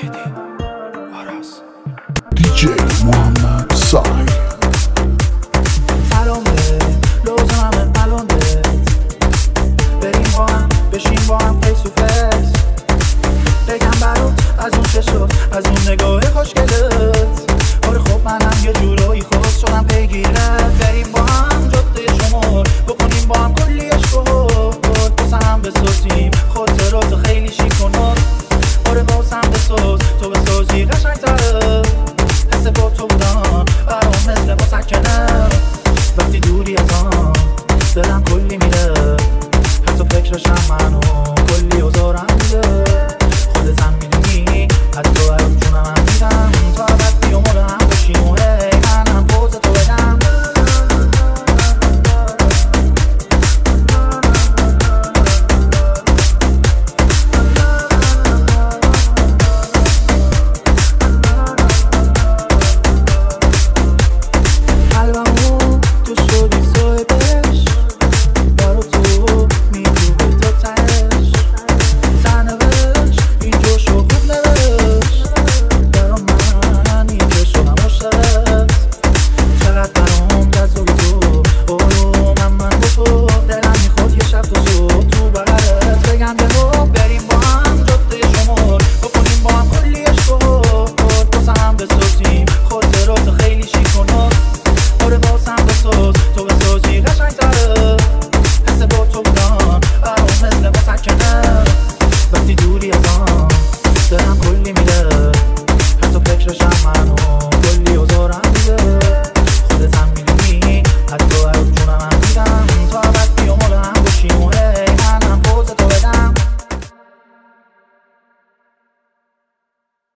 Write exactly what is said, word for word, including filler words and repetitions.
دیجی محمد سای الان به لازم همه الان به بریم با هم بشیم با هم فیس تو فیس بگم برات از اون چشم از اون نگاه خوشگلت آره خب منم یه جورایی خود شدم پیگیرت